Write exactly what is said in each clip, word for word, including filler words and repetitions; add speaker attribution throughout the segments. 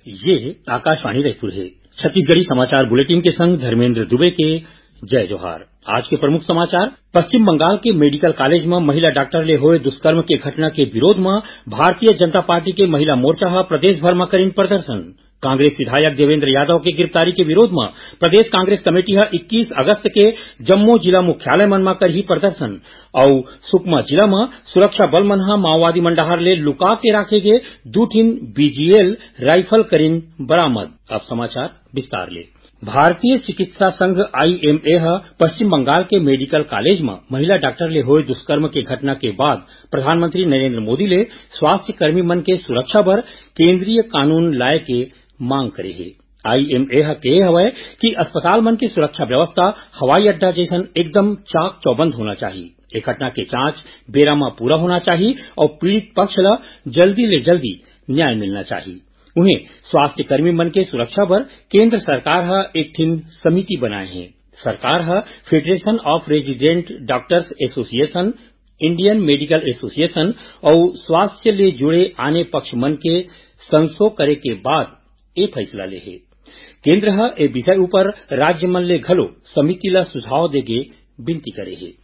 Speaker 1: ये आकाशवाणी रायपुर है। छत्तीसगढ़ी समाचार बुलेटिन के संग धर्मेंद्र दुबे के जय जोहार। आज के प्रमुख समाचार। पश्चिम बंगाल के मेडिकल कॉलेज में महिला डॉक्टर ले होए दुष्कर्म के घटना के विरोध में भारतीय जनता पार्टी के महिला मोर्चा हा प्रदेश भर में करीन प्रदर्शन। कांग्रेस विधायक देवेंद्र यादव के गिरफ्तारी के विरोध में प्रदेश कांग्रेस कमेटी हा इक्कीस अगस्त के जम्मू जिला मुख्यालय मन में करही प्रदर्शन। और सुकमा जिला में सुरक्षा बल मन हा माओवादी मन डाहर ले लुका के राखे गे दू ठीन बीजीएल राइफल करीन बरामद। अब समाचार विस्तार ले। भारतीय चिकित्सा संघ आईएमए हा पश्चिम बंगाल के मेडिकल कॉलेज में महिला डॉक्टर ले होए दुष्कर्म के घटना के बाद प्रधानमंत्री नरेंद्र मोदी ले स्वास्थ्य कर्मी मन के सुरक्षा बर केंद्रीय कानून लाए के मांग करे है। आईएमए हा कहे हवय कि अस्पताल मन की सुरक्षा व्यवस्था हवाई अड्डा जैसन एकदम चाक चौबंद होना चाहिए। ए घटना के जांच बेरा में पूरा होना चाहिए और पीड़ित पक्ष ला जल्दी ले जल्दी न्याय मिलना चाहिए। उन्हें स्वास्थ्य कर्मी मन के सुरक्षा बर केंद्र सरकार हा एक ठीन समिति बनाए है। सरकार हा federation of resident doctors association, Indian medical association और स्वास्थ्य ले जुड़े आने पक्ष मन के संसो करे के बाद ए फैसला ले है। केंद्र हा ए विषय ऊपर राज्य मन ले घलो समिति ला सुझाव देगे विनती करे है।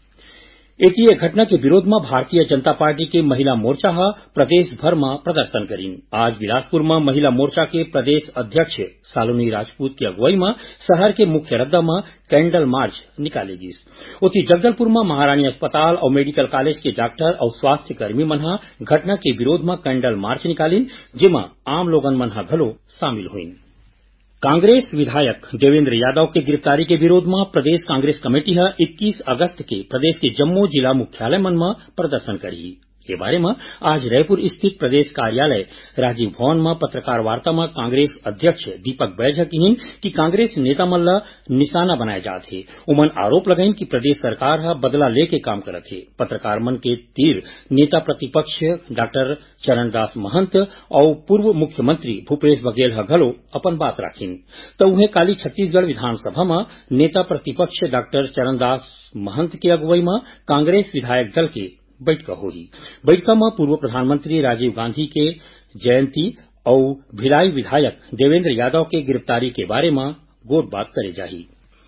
Speaker 1: एकीय घटना के विरोध में भारतीय जनता पार्टी के महिला मोर्चा हा प्रदेश भर में प्रदर्शन करीन। आज बिलासपुर में महिला मोर्चा के प्रदेश अध्यक्ष सालोनी राजपूत की अगुवाई में शहर के मुख्य रद्दा में कैंडल मार्च निकालेगी। उति जगदलपुर में महारानी अस्पताल और मेडिकल कॉलेज के डॉक्टर और स्वास्थ्य कर्मी मन हा घटना के विरोध में कैंडल मार्च निकालीन, जेमा आम लोगन मन हा घलो शामिल हुईन। कांग्रेस विधायक देवेंद्र यादव के गिरफ्तारी के विरोध में प्रदेश कांग्रेस कमेटी हा इक्कीस अगस्त के प्रदेश के जम्मू जिला मुख्यालय मन में प्रदर्शन करी। के बारे में आज रायपुर स्थित प्रदेश कार्यालय राजीव भवन में पत्रकार वार्ता में कांग्रेस अध्यक्ष दीपक बैज कहिन कि कांग्रेस नेता मन ला निशाना बनाए जात है। उमन आरोप लगाइन कि प्रदेश सरकार हा बदला लेके काम करत है। पत्रकार मन के तीर नेता प्रतिपक्ष डॉक्टर चरणदास महंत और पूर्व मुख्यमंत्री भूपेश बघेल हा घलो अपन बात राखिन। तो उन्हें काली छत्तीसगढ़ विधानसभा में नेता प्रतिपक्ष डॉक्टर चरणदास महंत की अगुवाई में कांग्रेस विधायक दल के बैठक होगी। बैठक में पूर्व प्रधानमंत्री राजीव गांधी के जयंती और भिलाई विधायक देवेंद्र यादव के गिरफ्तारी के बारे में गोट बात करे जाही।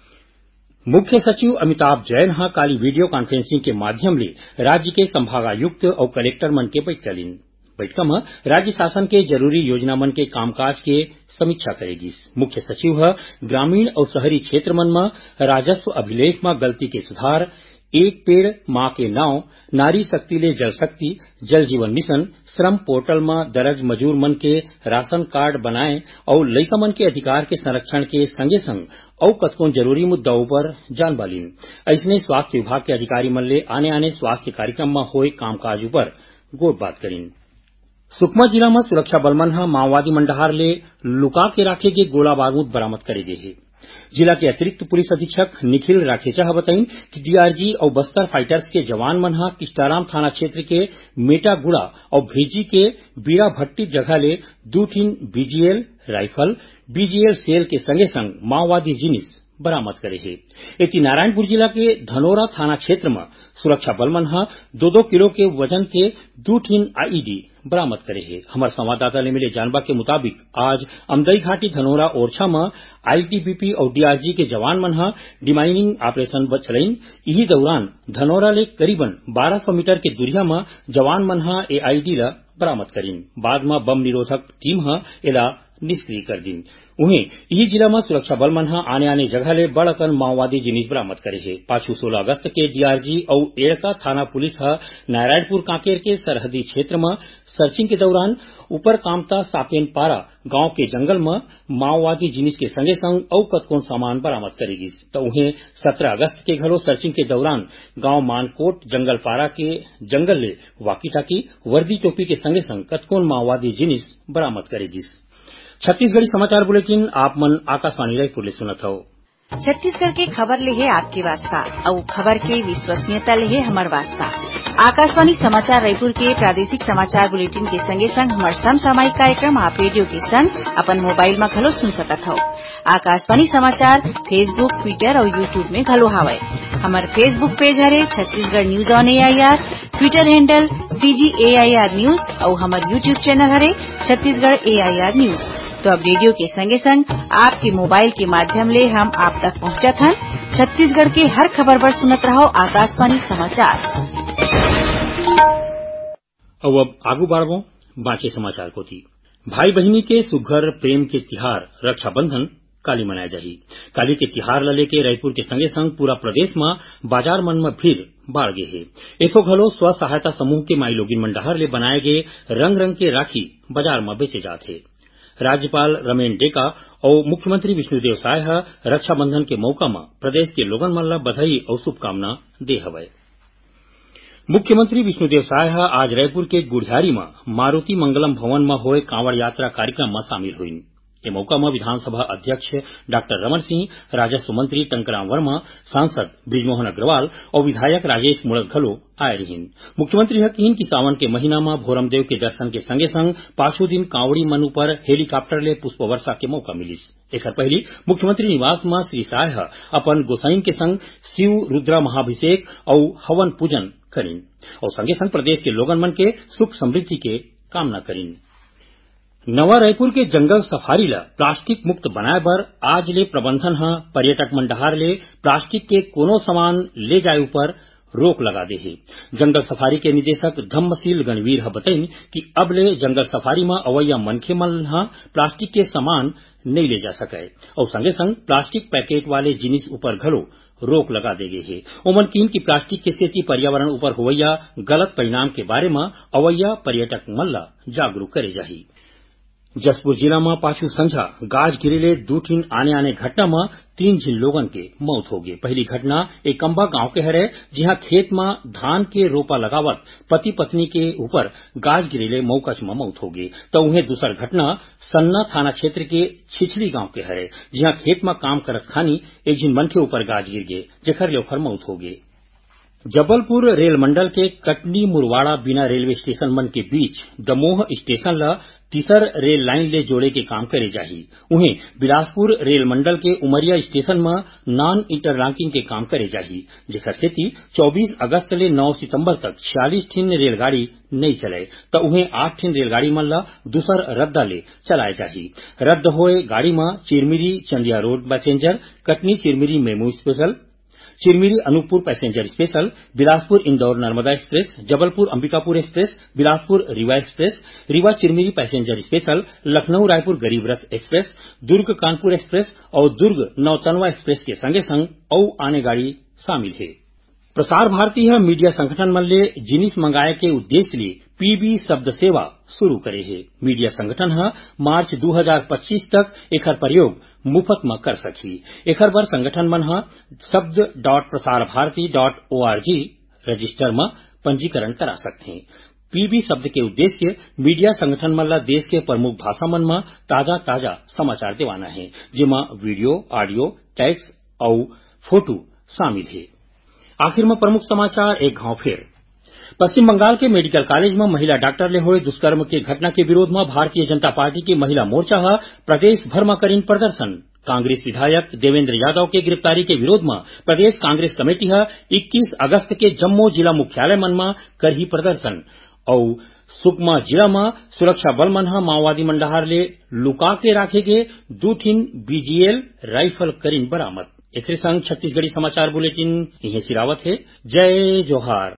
Speaker 1: मुख्य सचिव अमिताभ जैन हा काली वीडियो कॉन्फ्रेंसिंग के माध्यम ले राज्य के संभागायुक्त और कलेक्टर मन के बैठक लीन। बैठक में राज्य शासन के जरूरी योजना मन के कामकाज के समीक्षा करेगी। मुख्य सचिव हा ग्रामीण और शहरी क्षेत्र मन में राजस्व अभिलेख में गलती के सुधार, एक पेड़ मां के नाव, नारी शक्ति ले जल शक्ति, जल जीवन मिशन, श्रम पोर्टल में दर्ज मजूर मन के राशन कार्ड बनाए और लइका मन के अधिकार के संरक्षण के संगे संग और कतकोन जरूरी मुद्दाओं पर जानबालीन। ऐसने स्वास्थ्य विभाग के अधिकारी मन ले आने आने स्वास्थ्य कार्यक्रम में होए कामकाज ऊपर गोट बात करीन। सुकमा जिला में सुरक्षा बल मन हा माओवादी मन डाहर ले लुका के राखे गे गोला बारूद बरामद करे गे है। जिला के अतिरिक्त पुलिस अधीक्षक निखिल राखेचा बताइन कि डीआरजी और बस्तर फाइटर्स के जवान मन हा किस्टाराम थाना क्षेत्र के मेटागुड़ा और भेजी के बीड़ा भट्टी जगह ले दू ठीन बीजीएल राइफल, बीजीएल सेल के संगे संग माओवादी जिनिस बरामद करे है। एति नारायणपुर जिला के धनोरा थाना क्षेत्र में सुरक्षा बल मन हा दो दो किलो के वजन के दू ठीन आईईडी बरामद करे है। हमार संवाददाता ने मिले जानबा के मुताबिक आज अमदई घाटी धनोरा ओरछा में आईटीबीपी और डीआरजी के जवान मन हा डिमाइनिंग ऑपरेशन चलाइन। इही दौरान धनोरा ले करीबन बारह सौ मीटर के दूरिया में जवान मन हा एआईडी ला बरामद करीन। बाद में बम निरोधक टीम हा एला निष्क्रिय कर दिन। उन्हें यही जिला में सुरक्षा बल मन हा आने आने जगह ले बड़कन माओवादी जिनिस बरामद करे है। पाछू सोलह अगस्त के डीआरजी और एड़का थाना पुलिस हा नारायणपुर कांकेर के सरहदी क्षेत्र में सर्चिंग के दौरान ऊपर कामता सापेन पारा गांव के जंगल में माओवादी जिनिस के संगे संग और कतकोन सामान बरामद करेगी। तो उन्हें सत्रह अगस्त के घलो सर्चिंग के दौरान गांव मानकोट जंगल पारा के जंगल ले वाकी टाकी, वर्दी टोपी के संगे संग कतकोन माओवादी जिनिस बरामद करेगी। छत्तीसगढ़ी समाचार बुलेटिन आप मन आकाशवाणी रायपुर ले सुनत हो।
Speaker 2: छत्तीसगढ़ के खबर ले है आपके वास्ता और खबर के विश्वसनीयता ले है हमार वास्ता। आकाशवाणी समाचार रायपुर के प्रादेशिक समाचार बुलेटिन के संगे संग हमार समसामयिक कार्यक्रम आप रेडियो के संग अपन मोबाइल में घलो सुन सकत हो। आकाशवाणी समाचार फेसबुक, ट्विटर और यूट्यूब में घलो हावय। हमार फेसबुक पेज हरे Chhattisgarh news on AIR, Twitter handle CG AIR news और हमार यूट्यूब चैनल हरे छत्तीसगढ़ एआईआर न्यूज। तो अब रेडियो के संगे संग आपके मोबाइल के माध्यम ले हम आप तक पहुंचत हन। छत्तीसगढ़ के हर खबर पर सुनत रहो आकाशवाणी समाचार।
Speaker 1: अब अब आगू बाढ़बो बाकी समाचार को थी। भाई बहिनी के सुघर प्रेम के तिहार रक्षाबंधन काली मनाए जाही। काली के तिहार ल लेके रायपुर के संगे संग पूरा प्रदेश में बाजार मन में भीड़ बाढ़ गे हे। एसो घलो स्व सहायता समूह के माई लोगिन मन डहर ले बनाए गे रंग रंग के राखी बाजार में बेचे जाथे। राज्यपाल रमेन डेका और मुख्यमंत्री विष्णुदेव साय ह रक्षाबंधन के मौका में प्रदेश के लोगन मन ल बधाई और शुभकामना दे हवय। मुख्यमंत्री विष्णुदेव साय ह आज रायपुर के गुढ़ियारी में मारुति मंगलम भवन में होए कांवड़ यात्रा कार्यक्रम में शामिल हुईन। ए मौका में विधानसभा अध्यक्ष डॉक्टर रमन सिंह, राजस्व मंत्री टंकराम वर्मा, सांसद बृजमोहन अग्रवाल और विधायक राजेश मुड़क घलो आए रहीन। मुख्यमंत्री ह कहिन कि सावन के महीना में भोरमदेव के दर्शन के संगे संग पांचों दिन कांवड़ी मन ऊपर हेलीकॉप्टर ले पुष्प वर्षा के मौका मिलिस। एकर पहली मुख्यमंत्री निवास में श्री साय ह अपन गोसाइन के संग शिव रुद्रा महाभिषेक और हवन पूजन करीन और संगे संग प्रदेश के लोगन मन के सुख समृद्धि के कामना करीन। नवा रायपुर के जंगल सफारी ला प्लास्टिक मुक्त बनाए बर आज ले प्रबंधन ह पर्यटक मन डहार ले प्लास्टिक के कोनो सामान ले जाए ऊपर रोक लगा दे हे। जंगल सफारी के निदेशक धम्मशील गणवीर ह बताइन कि अब ले जंगल सफारी में अवैया मनखे मन ह प्लास्टिक के सामान नहीं ले जा सके और संगे संग प्लास्टिक पैकेट वाले जिनिस ऊपर घलो रोक लगा दे गए है। ओमन कीन की प्लास्टिक के सेती पर्यावरण ऊपर होवैया गलत परिणाम के बारे में अवैया पर्यटक मन ला जागरूक करे जाही। जसपुर जिला में पाछू संझा गाज गिरेले दू ठिन आने आने घटना में तीन झिन लोगन के मौत हो गई। पहली घटना एकम्बा गांव के हरे, जहां खेत में धान के रोपा लगावत पति पत्नी के ऊपर गाज गिरेले मौकच में मौत हो गई। तो उन्हें दूसर घटना सन्ना थाना क्षेत्र के छिछली गांव के हरे, जहां खेत में काम करत खानी एक झिन मन के ऊपर गाज गिर गए, जेखर ले ओखर मौत हो गई। जबलपुर रेल मंडल के कटनी मुरवाड़ा बिना रेलवे स्टेशन मन के बीच दमोह स्टेशन ला तीसर रेल लाइन ले जोड़े के काम करे जाही। उन्हें बिलासपुर रेल मंडल के उमरिया स्टेशन में नॉन इंटरलॉकिंग के काम करे जाही, जेकर सेती चौबीस अगस्त ले नौ सितंबर तक छियालीस ठिन रेलगाड़ी नहीं चले तो उन्हें आठ ठिन रेलगाड़ी मन ला दूसर रद्दा ले चलाए जाही। रद्द होए गाड़ी में Chirmiri Chandia road passenger, Katni Chirmiri MEMU special, Chirmiri Anuppur passenger special, Bilaspur Indore Narmada express, Jabalpur Ambikapur express, Bilaspur Rewa express, Rewa Chirmiri passenger special, Lucknow Raipur Garib Rath express, दुर्ग कानपुर एक्सप्रेस और दुर्ग नौतनवा एक्सप्रेस के संगे संग औ आने गाड़ी शामिल है। प्रसार भारती है मीडिया संगठन मन ले जिनिस मंगाए के उद्देश्य ले पीबी शब्द सेवा शुरू करे है। मीडिया संगठन है मार्च दो हज़ार पच्चीस तक एकर प्रयोग मुफ्त में कर सकी। एकर बर संगठन मन है शब्द dot Prasar Bharati dot O R G register में पंजीकरण करा सकते हैं। पीबी शब्द के उद्देश्य मीडिया संगठन मन ला देश के प्रमुख भाषा मन में ताजा ताजा समाचार देवाना है, जिमा वीडियो, ऑडियो, टेक्स्ट और फोटो शामिल है। आखिर में प्रमुख समाचार एक घाव फिर। पश्चिम बंगाल के मेडिकल कॉलेज में महिला डॉक्टर ले हुए दुष्कर्म के घटना के विरोध में भारतीय जनता पार्टी की महिला मोर्चा है प्रदेश भर में करीन प्रदर्शन। कांग्रेस विधायक देवेंद्र यादव के गिरफ्तारी के विरोध में प्रदेश कांग्रेस कमेटी है इक्कीस अगस्त के जम्मू जिला मुख्यालय मन में करही प्रदर्शन और सुकमा जिला में सुरक्षा बल मन माओवादी मंडहार ले लुका के राखे गे दू ठिन बीजीएल राइफल करीन बरामद। एक संग छत्तीसगढ़ी समाचार बुलेटिन इहे सिरावत है। जय जोहार।